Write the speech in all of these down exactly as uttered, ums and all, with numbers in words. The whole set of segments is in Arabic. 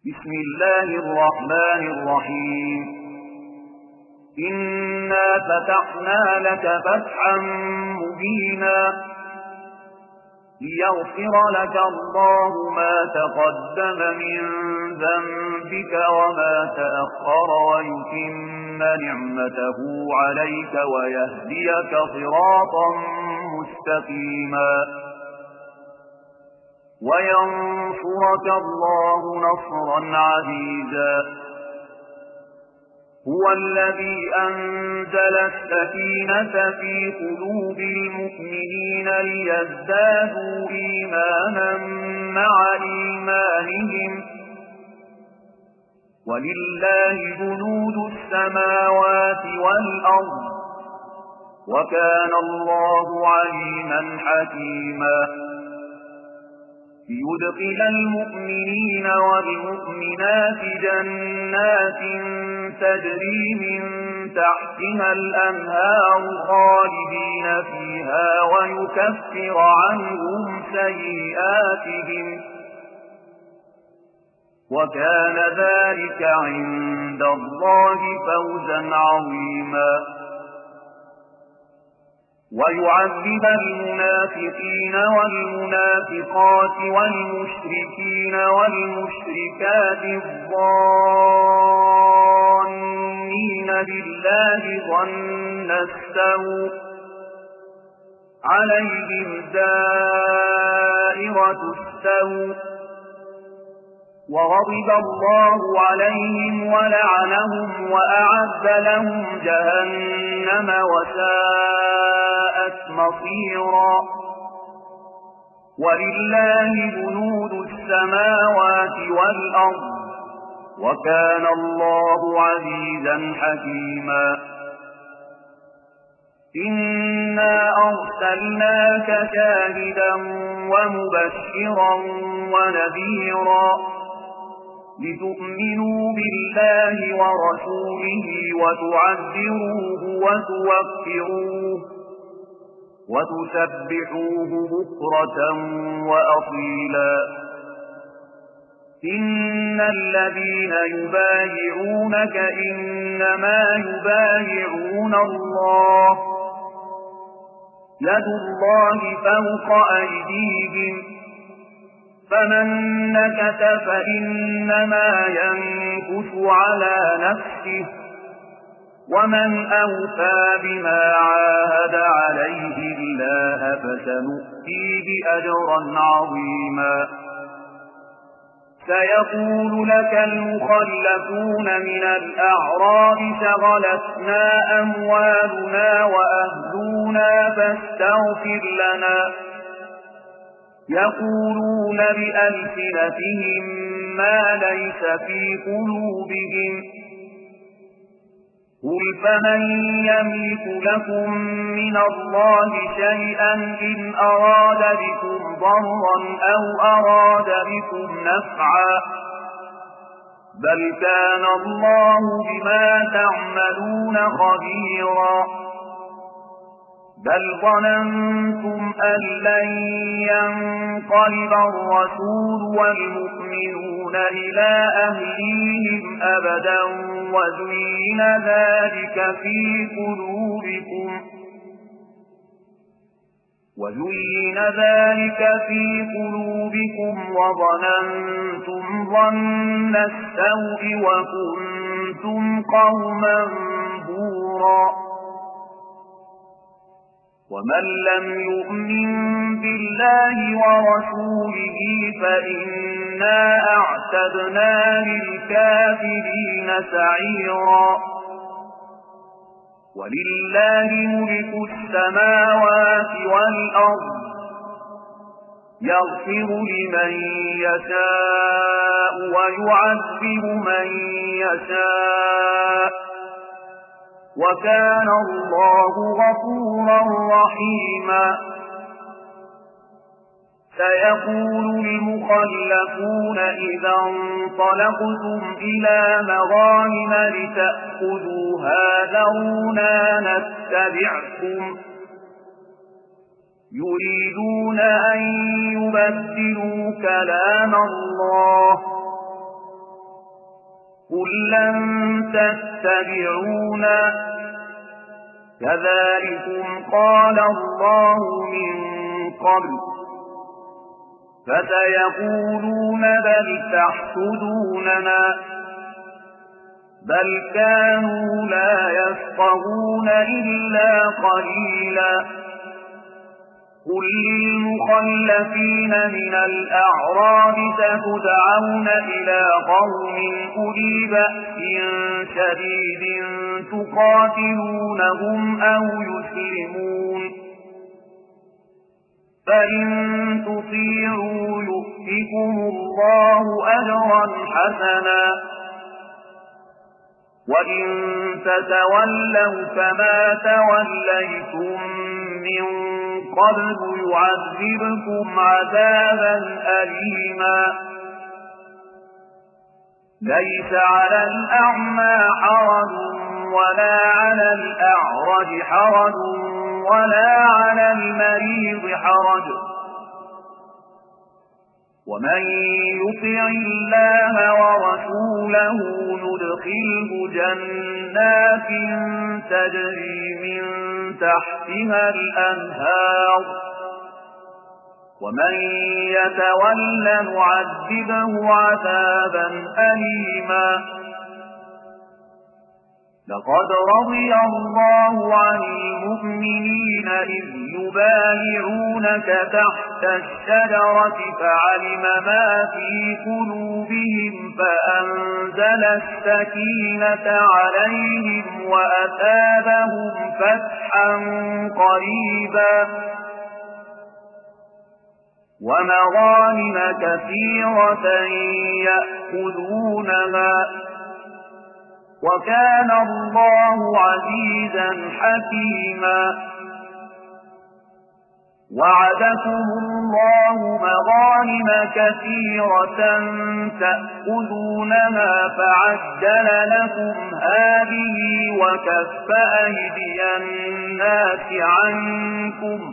بسم الله الرحمن الرحيم إنا فتحنا لك فتحا مبينا ليغفر لك الله ما تقدم من ذنبك وما تأخر ويتم نعمته عليك ويهديك صراطا مستقيما وينصرك الله نصرا عزيزا هو الذي أنزل السكينة في قلوب المؤمنين ليزدادوا إيمانا مع إيمانهم ولله جنود السماوات والأرض وكان الله عليما حكيما ليدخل المؤمنين والمؤمنات جنات تجري من تحتها الأنهار خالدين فيها ويكفر عنهم سيئاتهم وكان ذلك عند الله فوزا عظيما ويعذب المنافقين والمنافقات والمشركين والمشركات الظانين بالله ظن السوء عليهم دائرة السوء وغضب الله عليهم ولعنهم وأعد لهم جهنم وساءت مصيرا ولله جنود السماوات والأرض وكان الله عزيزا حكيما إنا أرسلناك شاهدا ومبشرا ونذيرا لتؤمنوا بالله ورسوله وتعذروه وتوفروه وتسبحوه بكرة وأصيلا إن الذين يبايعونك إنما يبايعون الله يد الله فوق أيديهم فمن نكث فإنما ينكث على نفسه ومن أوفى بما عاهد عليه الله فسنؤتيه أجرا عظيما سيقول لك المخلفون من الأعراب شغلتنا أموالنا وأهلنا فاستغفر لنا يقولون بألسنتهم ما ليس في قلوبهم قل فمن يملك لكم من الله شيئا إن أراد بكم ضرا أو أراد بكم نفعا بل كان الله بما تعملون خبيرا بل ظننتم أن لن ينقلب الرسول والمؤمنون إلى أهليهم أبدا وزين ذلك في قلوبكم وزين ذلك في قلوبكم وظننتم ظن السوء وكنتم قوما بورا ومن لم يؤمن بالله ورسوله فإنا أعتدنا للكافرين سعيرا ولله ملك السماوات والأرض يغفر لمن يشاء ويعذب من يشاء وكان الله غفورا رحيما سيقول المخلفون إذا انطلقتم إلى مغانم لتأخذوها ذرونا نتبعكم يريدون أن يبدلوا كلام الله قل لن تتبعونا كذلكم قال الله من قبل فسيقولون بل تحسدوننا بل كانوا لا يفقهون إلا قليلا قل للمخلفين من الأعراب ستدعون إلى قوم أولي بأس شديد تقاتلونهم أو يسلمون فإن تطيعوا يؤتكم الله أجرا حسنا وإن تتولوا كما توليتم من قبل يعذبكم عذابا أليما ليس على الأعمى حرج ولا على الأعرج حرج ولا على المريض حرج ومن يطع الله ورسوله ندخله جنات تجري من تحتها الأنهار ومن يتول نعذبه عذابا أليما لقد رضي الله عن المؤمنين إذ يبايعونك تحت الشجرة فعلم ما في قلوبهم فأنزل السكينة عليهم وأثابهم فتحا قريبا ومغانم كثيرة يأخذونها وكان الله عزيزا حكيما وعدكم الله مغانم كثيرة تأخذونها فعجل لكم هذه وكف أيدي الناس عنكم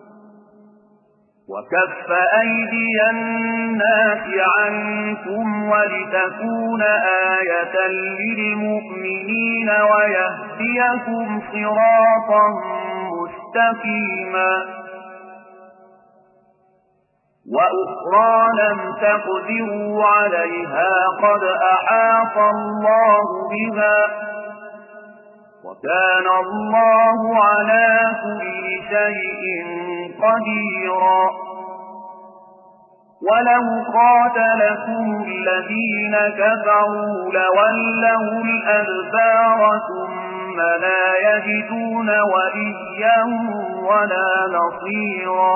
وكف أيدي الناس عنكم ولتكون آية للمؤمنين ويهديكم صراطا مستقيما وأخرى لم تقدروا عليها قد أحاط الله بها وكان الله على كل شيء قديرا ولو قاتلكم الذين كفروا لولوا الأدبار ثم لا يجدون وليا ولا نصيرا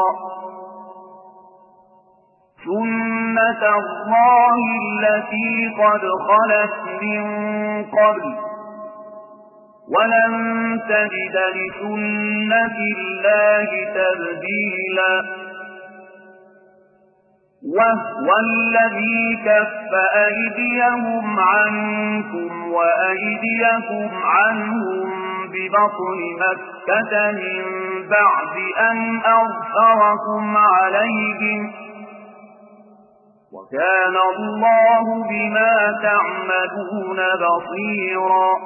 سنة الله التي قد خلت من قبل ولن تجد لسنة الله تبديلا وهو الذي كف أيديهم عنكم وأيديكم عنهم ببطن مكة من بعد أن أظهركم عليهم وكان الله بما تعملون بصيرا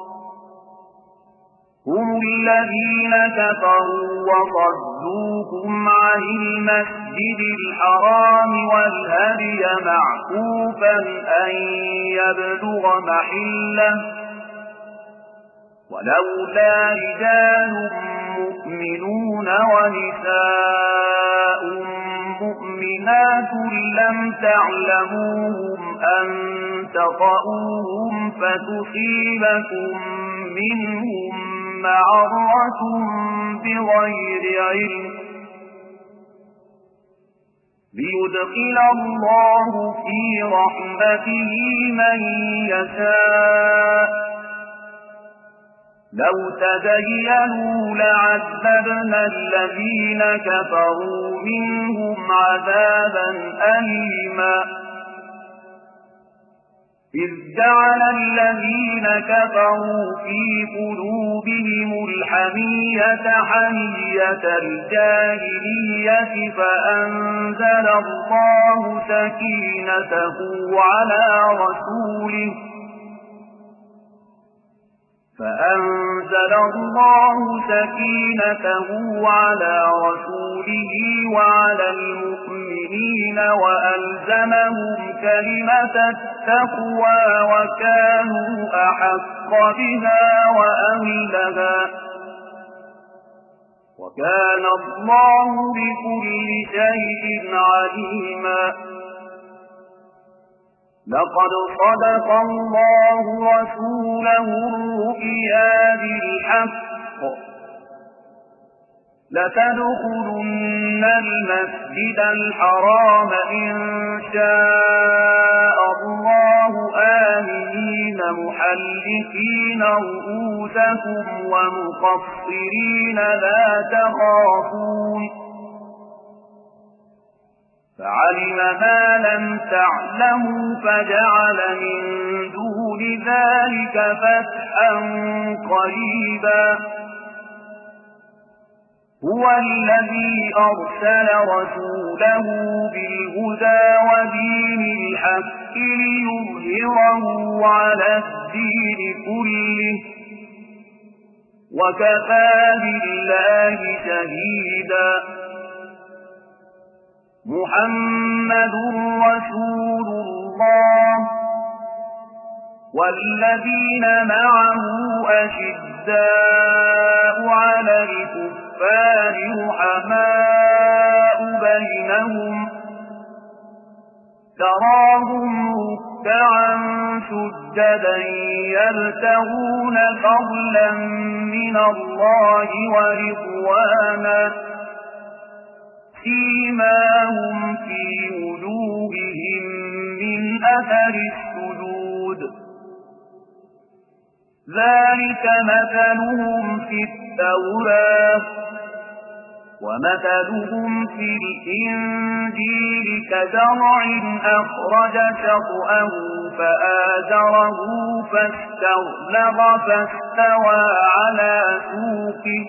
هم الذين كفروا وصدوكم عن المسجد الحرام والهدي معكوفا أن يبلغ محله ولولا رجال مؤمنون ونساء مؤمنات لم تعلموهم أن تطؤوهم فتصيبكم منهم معرة بغير علم ليدخل الله في رحمته من يشاء لو تزينوا لعذبنا الذين كفروا منهم عذابا أليما إذ جعل الذين كفروا في قلوبهم الحمية حمية الجاهلية فأنزل الله سكينته على رسوله فأنزل الله سكينته على رسوله وعلى المؤمنين وألزمهم كلمة التقوى وكانوا أحق بها وأهلها وكان الله بكل شيء عليما. لقد صدق الله رسوله الرؤيا بالحق لتدخلن المسجد الحرام إن شاء الله آمنين محلقين رؤوسكم ومقصرين لا تخافون فعلم ما لم تعلموا فجعل من دون ذلك فتحا قريبا. هو الذي أرسل رسوله بالهدى ودين الحق ليظهره على الدين كله وكفى بالله شهيدا. محمد رسول الله والذين معه أشداء على الكفار رحماء بينهم تراهم ركعا سجدا يبتغون فضلا من الله ورضوانا سيماهم في وجوههم من أثر السجود ذلك مثلهم في التوراة ومثلهم في الإنجيل كزرع أخرج شطأه فآزره فاستغلظ فاستوى على سوقه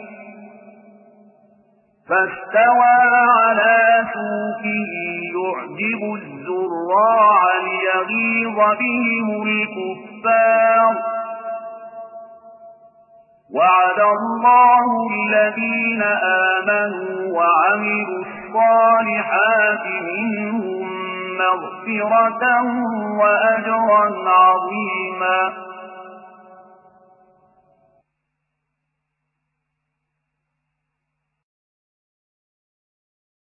فاستوى على سوقه يعجب الزراع ليغيظ بهم الكفار. وعد الله الذين آمنوا وعملوا الصالحات منهم مغفرة وأجرا عظيما.